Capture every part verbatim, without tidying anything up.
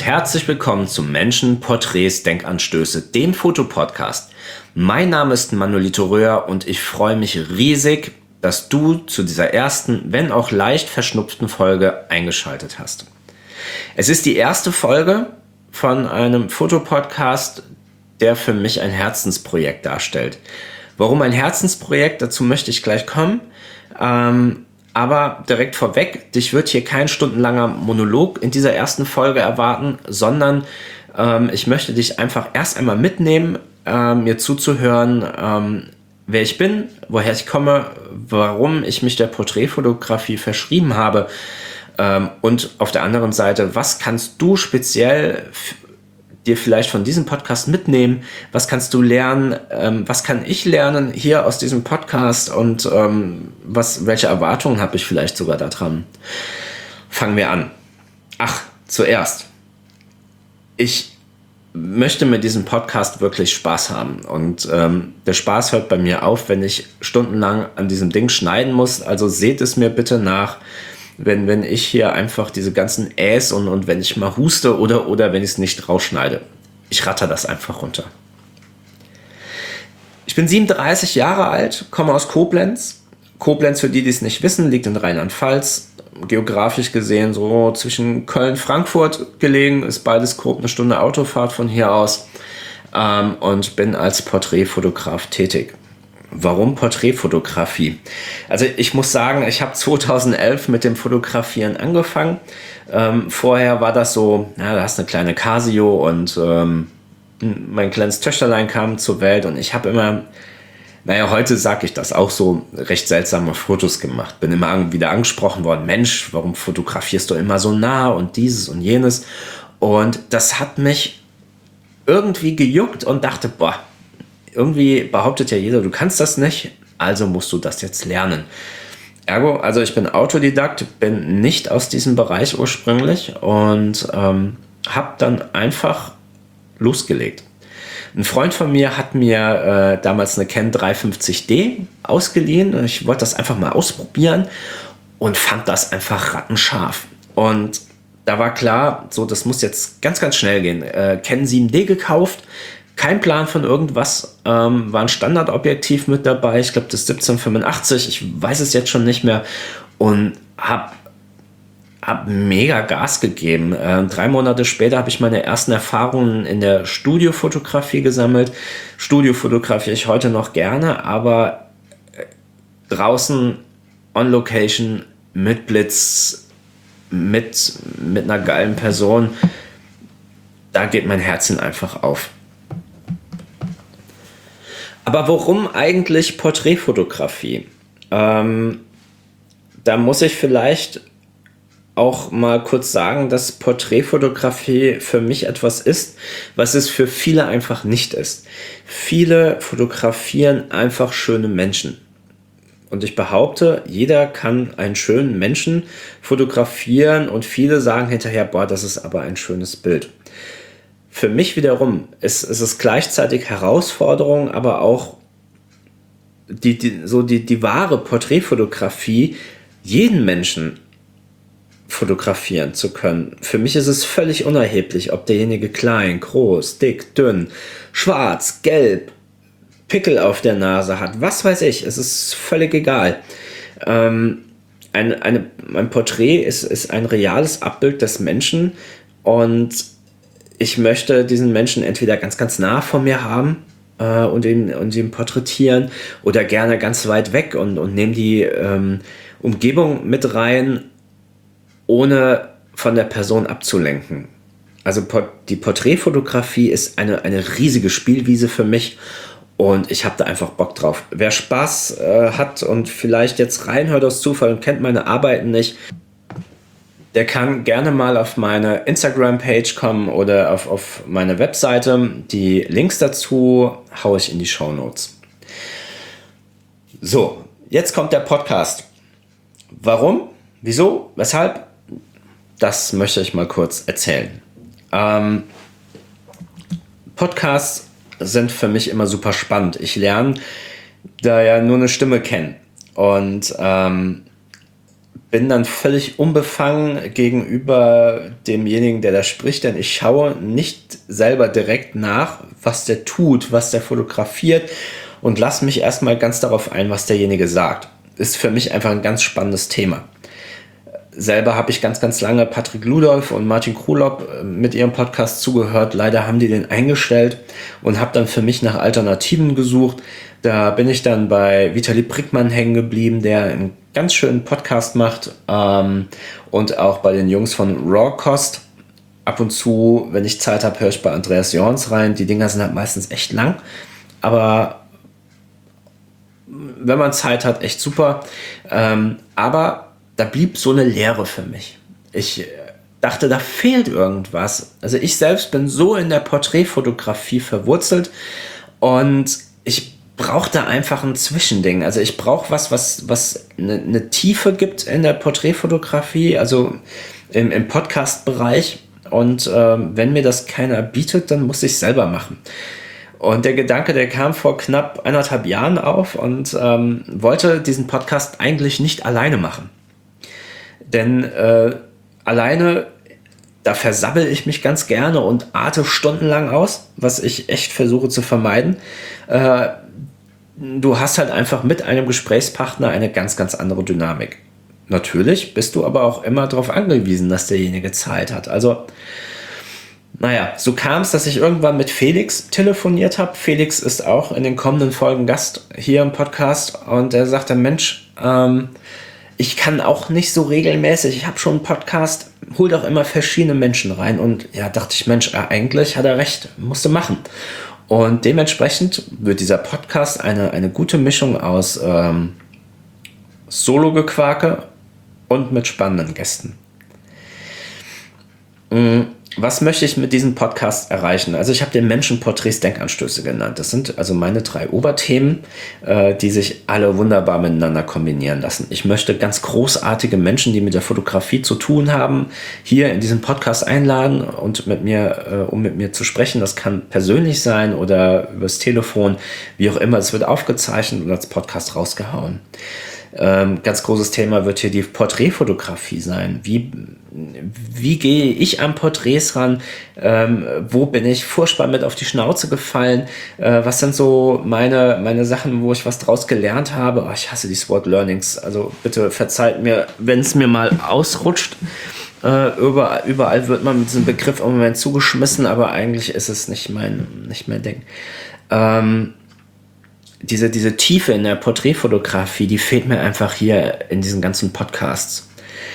herzlich willkommen zu Menschen, Porträts, Denkanstöße, dem Fotopodcast. Mein Name ist Manolito Röhr und ich freue mich riesig, dass du zu dieser ersten, wenn auch leicht verschnupften Folge eingeschaltet hast. Es ist die erste Folge von einem Fotopodcast, der für mich ein Herzensprojekt darstellt. Warum ein Herzensprojekt? Dazu möchte ich gleich kommen. Ähm, aber direkt vorweg, dich wird hier kein stundenlanger Monolog in dieser ersten Folge erwarten, sondern ähm, ich möchte dich einfach erst einmal mitnehmen, äh, mir zuzuhören, ähm, wer ich bin, woher ich komme, warum ich mich der Porträtfotografie verschrieben habe ähm, und auf der anderen Seite, was kannst du speziell f- dir vielleicht von diesem Podcast mitnehmen, was kannst du lernen, ähm, was kann ich lernen hier aus diesem Podcast und ähm, was, welche Erwartungen habe ich vielleicht sogar daran. Fangen wir an. Ach, zuerst. Ich möchte mit diesem Podcast wirklich Spaß haben und ähm, der Spaß hört bei mir auf, wenn ich stundenlang an diesem Ding schneiden muss, also seht es mir bitte nach, wenn, wenn ich hier einfach diese ganzen Äs und, und wenn ich mal huste oder, oder wenn ich es nicht rausschneide. Ich ratter das einfach runter. Ich bin siebenunddreißig Jahre alt, komme aus Koblenz. Koblenz, für die, die es nicht wissen, liegt in Rheinland-Pfalz. Geografisch gesehen so zwischen Köln und Frankfurt gelegen, ist beides grob eine Stunde Autofahrt von hier aus ähm, und bin als Porträtfotograf tätig. Warum Porträtfotografie? Also ich muss sagen, ich habe zweitausendelf mit dem Fotografieren angefangen. Ähm, vorher war das so, na, da hast eine kleine Casio und ähm, mein kleines Töchterlein kam zur Welt und ich habe immer, naja, heute sage ich das auch so, recht seltsame Fotos gemacht. Bin immer wieder angesprochen worden, Mensch, warum fotografierst du immer so nah und dieses und jenes? Und das hat mich irgendwie gejuckt und dachte, boah, irgendwie behauptet ja jeder, du kannst das nicht, also musst du das jetzt lernen. Ergo, also ich bin Autodidakt, bin nicht aus diesem Bereich ursprünglich und ähm, habe dann einfach losgelegt. Ein Freund von mir hat mir äh, damals eine Canon dreihundertfünfzig D ausgeliehen. Ich wollte das einfach mal ausprobieren und fand das einfach rattenscharf. Und da war klar, so das muss jetzt ganz, ganz schnell gehen. Äh, Canon sieben D gekauft, kein Plan von irgendwas, ähm, war ein Standardobjektiv mit dabei, ich glaube das siebzehnhundertfünfundachtzig, ich weiß es jetzt schon nicht mehr und habe hab mega Gas gegeben. Äh, drei Monate später habe ich meine ersten Erfahrungen in der Studiofotografie gesammelt. Studio fotografiere ich heute noch gerne, aber draußen on Location mit Blitz, mit, mit einer geilen Person, da geht mein Herzchen einfach auf. Aber warum eigentlich Porträtfotografie? Ähm, da muss ich vielleicht auch mal kurz sagen, dass Porträtfotografie für mich etwas ist, was es für viele einfach nicht ist. Viele fotografieren einfach schöne Menschen. Und ich behaupte, jeder kann einen schönen Menschen fotografieren und viele sagen hinterher, boah, das ist aber ein schönes Bild. Für mich wiederum ist, ist es gleichzeitig Herausforderung, aber auch die, die, so die, die wahre Porträtfotografie, jeden Menschen fotografieren zu können. Für mich ist es völlig unerheblich, ob derjenige klein, groß, dick, dünn, schwarz, gelb, Pickel auf der Nase hat, was weiß ich, es ist völlig egal. Ähm, ein, eine, ein Porträt ist, ist ein reales Abbild des Menschen und ich möchte diesen Menschen entweder ganz, ganz nah vor mir haben äh, und, ihn, und ihn porträtieren oder gerne ganz weit weg und, und nehme die ähm, Umgebung mit rein, ohne von der Person abzulenken. Also die Porträtfotografie ist eine, eine riesige Spielwiese für mich und ich habe da einfach Bock drauf. Wer Spaß äh, hat und vielleicht jetzt reinhört aus Zufall und kennt meine Arbeiten nicht, der kann gerne mal auf meine Instagram-Page kommen oder auf, auf meine Webseite. Die Links dazu haue ich in die Shownotes. So, jetzt kommt der Podcast. Warum? Wieso? Weshalb? Das möchte ich mal kurz erzählen. Ähm, Podcasts sind für mich immer super spannend. Ich lerne da ja nur eine Stimme kennen. Und ähm, bin dann völlig unbefangen gegenüber demjenigen, der da spricht, denn ich schaue nicht selber direkt nach, was der tut, was der fotografiert und lasse mich erstmal ganz darauf ein, was derjenige sagt. Ist für mich einfach ein ganz spannendes Thema. Selber habe ich ganz, ganz lange Patrick Ludolf und Martin Krulop mit ihrem Podcast zugehört. Leider haben die den eingestellt und habe dann für mich nach Alternativen gesucht. Da bin ich dann bei Vitali Brickmann hängen geblieben, der einen ganz schönen Podcast macht, ähm, und auch bei den Jungs von Raw Cost. Ab und zu, wenn ich Zeit habe, höre ich bei Andreas Jorns rein. Die Dinger sind halt meistens echt lang, aber wenn man Zeit hat, echt super. Ähm, aber da blieb so eine Leere für mich. Ich dachte, da fehlt irgendwas. Also ich selbst bin so in der Porträtfotografie verwurzelt und ich brauche da einfach ein Zwischending. Also ich brauche was, was, was eine, eine Tiefe gibt in der Porträtfotografie, also im, im Podcast-Bereich. Und ähm, wenn mir das keiner bietet, dann muss ich es selber machen. Und der Gedanke, der kam vor knapp eineinhalb Jahren auf und ähm, wollte diesen Podcast eigentlich nicht alleine machen. Denn äh, alleine, da versabbel ich mich ganz gerne und arte stundenlang aus, was ich echt versuche zu vermeiden. Äh, du hast halt einfach mit einem Gesprächspartner eine ganz, ganz andere Dynamik. Natürlich bist du aber auch immer darauf angewiesen, dass derjenige Zeit hat. Also, naja, so kam es, dass ich irgendwann mit Felix telefoniert habe. Felix ist auch in den kommenden Folgen Gast hier im Podcast und er sagte, Mensch, ähm, ich kann auch nicht so regelmäßig, ich habe schon einen Podcast, hol doch immer verschiedene Menschen rein. Und ja, dachte ich, Mensch, eigentlich hat er recht, musste machen. Und dementsprechend wird dieser Podcast eine, eine gute Mischung aus ähm, Solo-Gequake und mit spannenden Gästen. Mhm. Was möchte ich mit diesem Podcast erreichen? Also ich habe den Menschenporträts Denkanstöße genannt. Das sind also meine drei Oberthemen, äh, die sich alle wunderbar miteinander kombinieren lassen. Ich möchte ganz großartige Menschen, die mit der Fotografie zu tun haben, hier in diesen Podcast einladen und mit mir, äh, um mit mir zu sprechen. Das kann persönlich sein oder übers Telefon, wie auch immer. Es wird aufgezeichnet und als Podcast rausgehauen. Ähm, ganz großes Thema wird hier die Porträtfotografie sein. Wie, wie gehe ich an Porträts ran? Ähm, wo bin ich furchtbar mit auf die Schnauze gefallen? Äh, was sind so meine, meine Sachen, wo ich was draus gelernt habe? Oh, ich hasse dieses Wort Learnings. Also bitte verzeiht mir, wenn es mir mal ausrutscht. Äh, überall, überall wird man mit diesem Begriff im Moment zugeschmissen, aber eigentlich ist es nicht mein, nicht mein Ding. Ähm, Diese, diese Tiefe in der Porträtfotografie, die fehlt mir einfach hier in diesen ganzen Podcasts.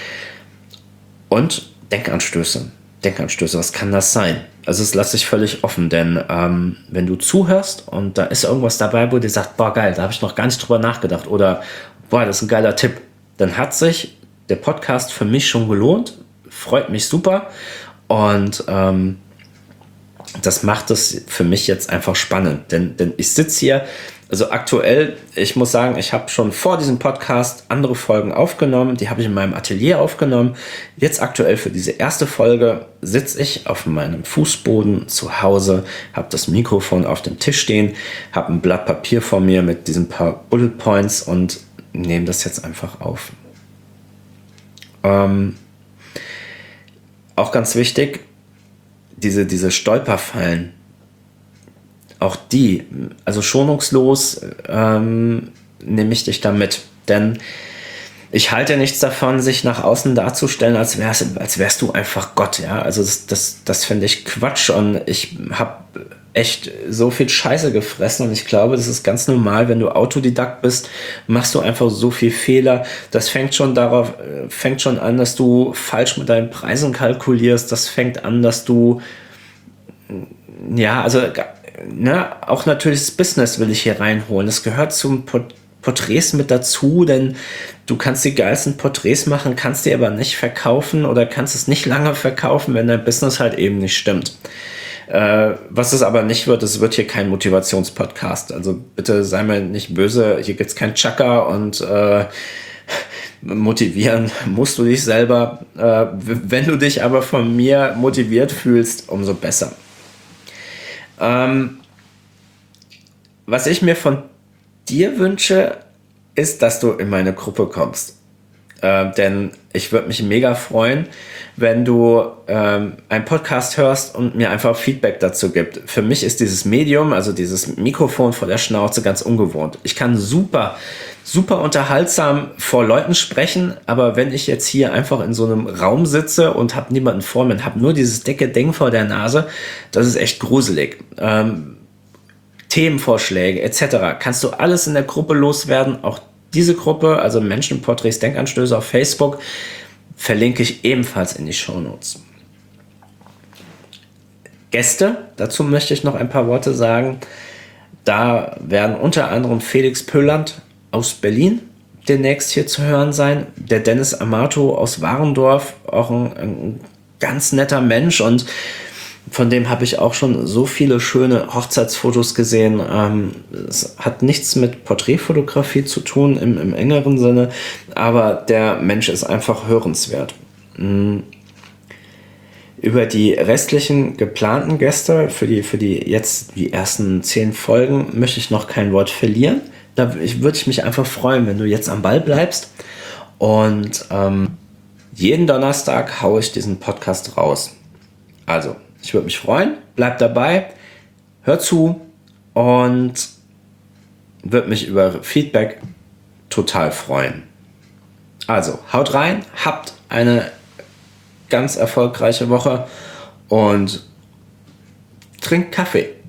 Und Denkanstöße. Denkanstöße, was kann das sein? Also das lasse ich völlig offen, denn ähm, wenn du zuhörst und da ist irgendwas dabei, wo dir sagt, boah geil, da habe ich noch gar nicht drüber nachgedacht oder boah, das ist ein geiler Tipp, dann hat sich der Podcast für mich schon gelohnt, freut mich super und ähm, das macht es für mich jetzt einfach spannend, denn, denn ich sitze hier, also aktuell, ich muss sagen, ich habe schon vor diesem Podcast andere Folgen aufgenommen, die habe ich in meinem Atelier aufgenommen. Jetzt aktuell für diese erste Folge sitze ich auf meinem Fußboden zu Hause, habe das Mikrofon auf dem Tisch stehen, habe ein Blatt Papier vor mir mit diesen paar Bullet Points und nehme das jetzt einfach auf. Ähm, auch ganz wichtig, diese, diese Stolperfallen, auch die, also schonungslos ähm, nehme ich dich da mit. Denn ich halte nichts davon, sich nach außen darzustellen, als wärst, als wärst du einfach Gott. Ja? Also das, das, das finde ich Quatsch und ich habe echt so viel Scheiße gefressen und ich glaube, das ist ganz normal, wenn du Autodidakt bist, machst du einfach so viel Fehler. Das fängt schon darauf, fängt schon an, dass du falsch mit deinen Preisen kalkulierst. Das fängt an, dass du ja, also ne, auch natürlich das Business will ich hier reinholen. Das gehört zum Port- Porträts mit dazu, denn du kannst die geilsten Porträts machen, kannst die aber nicht verkaufen oder kannst es nicht lange verkaufen, wenn dein Business halt eben nicht stimmt. Äh, was es aber nicht wird, es wird hier kein Motivationspodcast. Also bitte sei mir nicht böse, hier gibt's kein Chaka und äh, motivieren musst du dich selber. Äh, wenn du dich aber von mir motiviert fühlst, umso besser. Ähm, was ich mir von dir wünsche, ist, dass du in meine Gruppe kommst. Äh, denn ich würde mich mega freuen, wenn du ähm, einen Podcast hörst und mir einfach Feedback dazu gibt. Für mich ist dieses Medium, also dieses Mikrofon vor der Schnauze, ganz ungewohnt. Ich kann super, super unterhaltsam vor Leuten sprechen, aber wenn ich jetzt hier einfach in so einem Raum sitze und habe niemanden vor mir und habe nur dieses dicke Ding vor der Nase, das ist echt gruselig. Ähm, Themenvorschläge et cetera kannst du alles in der Gruppe loswerden. Auch diese Gruppe, also Menschenporträts, Denkanstöße auf Facebook, verlinke ich ebenfalls in die Shownotes. Gäste, dazu möchte ich noch ein paar Worte sagen. Da werden unter anderem Felix Pölland aus Berlin demnächst hier zu hören sein. Der Dennis Amato aus Warendorf, auch ein, ein ganz netter Mensch, und von dem habe ich auch schon so viele schöne Hochzeitsfotos gesehen. Ähm, es hat nichts mit Porträtfotografie zu tun im, im engeren Sinne, aber der Mensch ist einfach hörenswert. Mhm. Über die restlichen geplanten Gäste für die, für die jetzt die ersten zehn Folgen möchte ich noch kein Wort verlieren. Da würde ich mich einfach freuen, wenn du jetzt am Ball bleibst. Und ähm, jeden Donnerstag haue ich diesen Podcast raus. Also, ich würde mich freuen. Bleib dabei, hör zu und würde mich über Feedback total freuen. Also, haut rein, habt eine ganz erfolgreiche Woche und trinkt Kaffee.